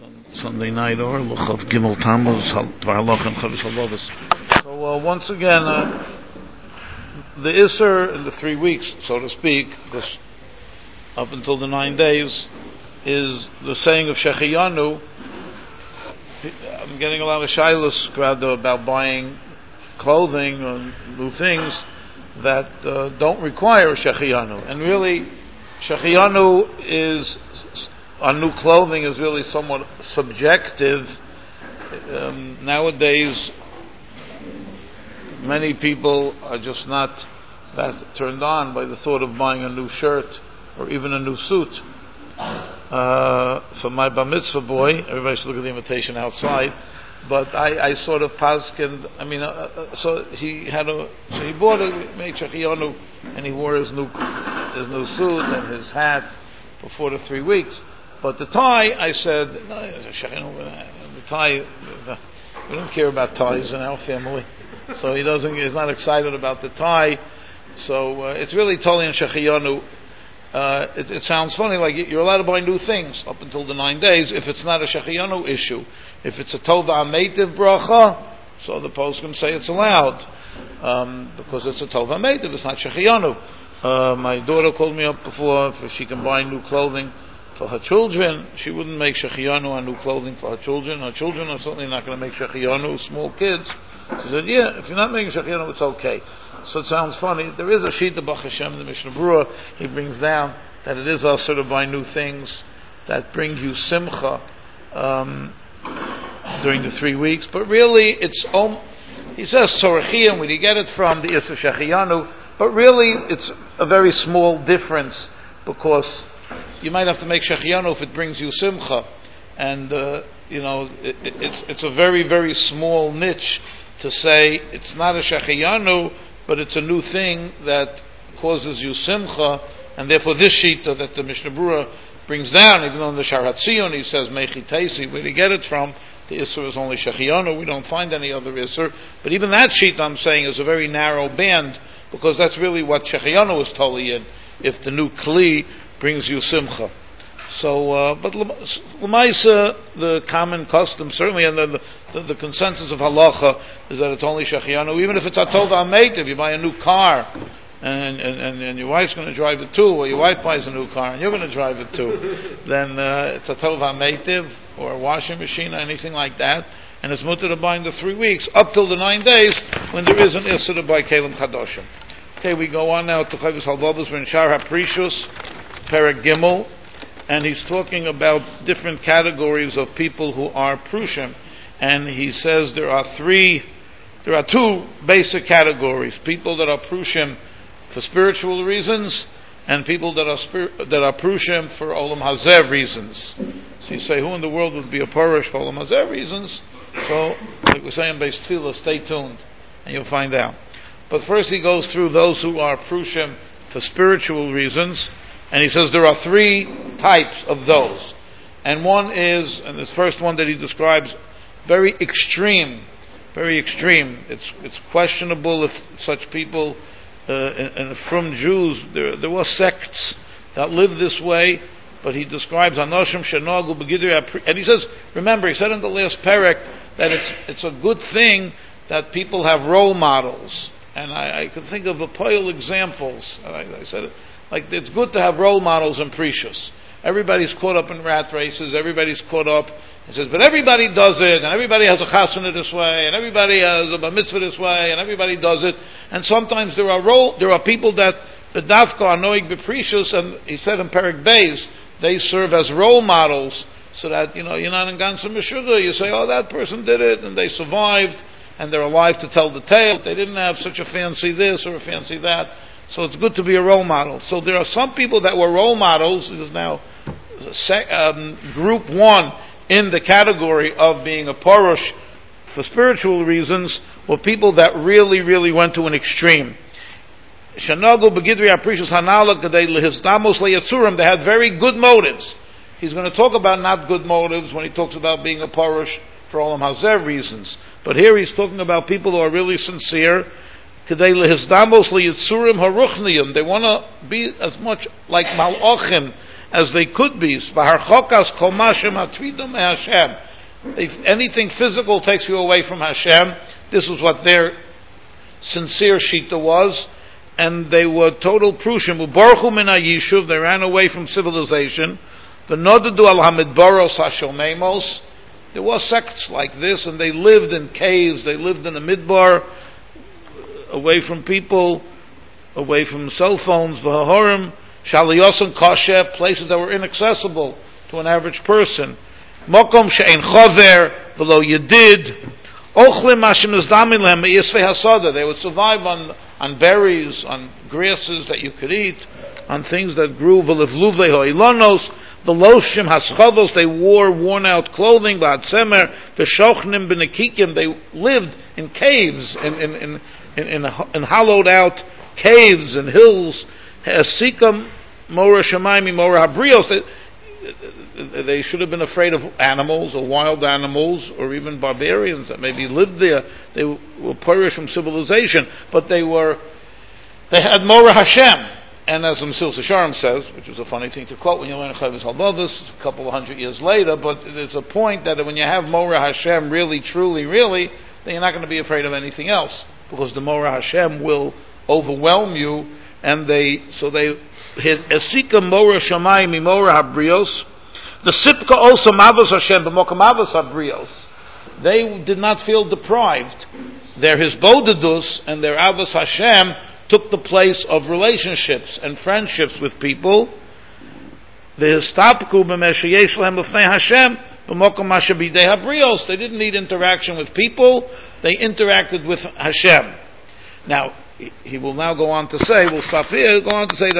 Sunday night or Luchav Gimel Tammuz Dvar Halacha and Chodesh Halachos. So once again, the Isser in the 3 weeks, so to speak, because up until the 9 days, is the saying of Shechiyanu. I'm getting a lot of shilas about buying clothing or new things that don't require Shechiyanu, and really, Shechiyanu is on new clothing is really somewhat subjective. Nowadays, many people are just not that turned on by the thought of buying a new shirt or even a new suit. For my bar mitzvah boy, everybody should look at the invitation outside. But I sort of paskined. I mean, so he bought it, made Shechiyanu, and he wore his new suit and his hat for 4 to 3 weeks. But the tie, I said, no, the tie, we don't care about ties in our family. So he's not excited about the tie. So it's really totally in Shechiyanu. It sounds funny, like you're allowed to buy new things up until the 9 days if it's not a Shechiyanu issue. If it's a Tova Ameitiv bracha, so the poskim say it's allowed. Because it's a Tova Ameitiv, it's not Shechiyanu. My daughter called me up before if she can buy new clothing for her children. She wouldn't make Shechiyanu on new clothing for her children. Her children are certainly not going to make Shechiyanu, small kids. She said, yeah, if you're not making Shechiyanu, it's okay. So it sounds funny. There is a Shita Bach Hashem, the Mishnah Berurah, he brings down that it is also to buy new things that bring you simcha during the 3 weeks. But really, it's he says Sorachiyim, where do you get it from? The Isser Shechiyanu. But really, it's a very small difference because you might have to make Shechiyanu if it brings you simcha, and it's a very, very small niche to say it's not a Shechiyanu, but it's a new thing that causes you simcha, and therefore this shita that the Mishnah Berurah brings down, even though in the Sharat Zion he says Mechi Teisi, where do you get it from? The Isser is only Shechiyanu, we don't find any other Isser, but even that shita I'm saying is a very narrow band, because that's really what Shechiyanu is totally in, if the new Kli brings you simcha. So, but l'maisa, the common custom, certainly, and the consensus of halacha is that it's only Shechiyanu. Even if it's a Tova Ameitiv, you buy a new car, and your wife's going to drive it too, or your wife buys a new car and you're going to drive it too, then it's a Tova Ameitiv, or a washing machine, or anything like that, and it's mutter to buy in the 3 weeks, up till the 9 days, when there is an issur to buy Kelim Chadoshim. Okay, we go on now to Chovos Halevavos. We're in Shar HaPrishus, Perek Gimel, and he's talking about different categories of people who are Prushim, and he says there are 2 basic categories: people that are Prushim for spiritual reasons, and people that are Prushim for Olam Hazeh reasons. So you say, who in the world would be a Parish for Olam Hazeh reasons? So, like we're saying, Beis Tefillah, stay tuned, and you'll find out. But first he goes through those who are Prushim for spiritual reasons, and he says there are 3 types of those. And one is, and this first one that he describes, very extreme. It's questionable if such people, and from Jews, there were sects that live this way, but he describes Anoshim Shenogu Begidri, and he says, remember, he said in the last perek that it's a good thing that people have role models. And I could think of Apoel examples. I said it. Like, it's good to have role models in Precious. Everybody's caught up in rat races. Everybody's caught up. He says, but everybody does it, and everybody has a chasana this way, and everybody has a bar mitzvah this way, and everybody does it. And sometimes there are people that the dafka are noig beprecious, and he said in Perek Beis, they serve as role models, so that you're not in Gansa Meshuggah. You say, oh, that person did it, and they survived, and they're alive to tell the tale. They didn't have such a fancy this or a fancy that. So it's good to be a role model. So there are some people that were role models. It is now group 1 in the category of being a Parush for spiritual reasons, were people that really, really went to an extreme. Shanagu Begidri Aprishus Hanala Kadei Lehizdamos Leyatsurim. They had very good motives. He's going to talk about not good motives when he talks about being a Parush for Olam Hazeh reasons. But here he's talking about people who are really sincere. They want to be as much like Malachim as they could be. If anything physical takes you away from Hashem, this was what their sincere shita was, and they were total prushim. They ran away from civilization. There were sects like this, and they lived in caves, they lived in a midbar, away from people, away from cell phones, Shaliyosam Kasher, places that were inaccessible to an average person. Mokom she'ein chover v'lo yedid. Ochlim mashim nizdamim me'yisvei hasada. They would survive on berries, on grasses that you could eat, on things that grew. V'levluvei ho'ilonos, v'loshim haschavos. They wore worn-out clothing. V'hatzemer v'shochnim b'nekikim. They lived in caves, in hollowed-out caves and hills. Sikam Mora Shemaimi Mora Habrios. They should have been afraid of animals or wild animals or even barbarians that maybe lived there. They were perished from civilization, but they had Mora Hashem. And as the Mesil Sisharim says, which is a funny thing to quote when you learn Chavis Halbavus a couple of 100 years later, but there's a point that when you have Mora Hashem really, truly, really, then you're not going to be afraid of anything else, because the Mora Hashem will overwhelm you. And they hit Esika Mora Shamayim Mora Habrios. The Sipka also Mavos Hashem b'Mokam Mavos Habrios. They did not feel deprived. Their Hisbodedus and their Avos Hashem took the place of relationships and friendships with people. The Histapku b'Meshayesh Lehem b'Fnei Hashem b'Mokam Mashabidei Habrios. They didn't need interaction with people. They interacted with Hashem. Now, he will now go on to say, we'll stop here, go on to say that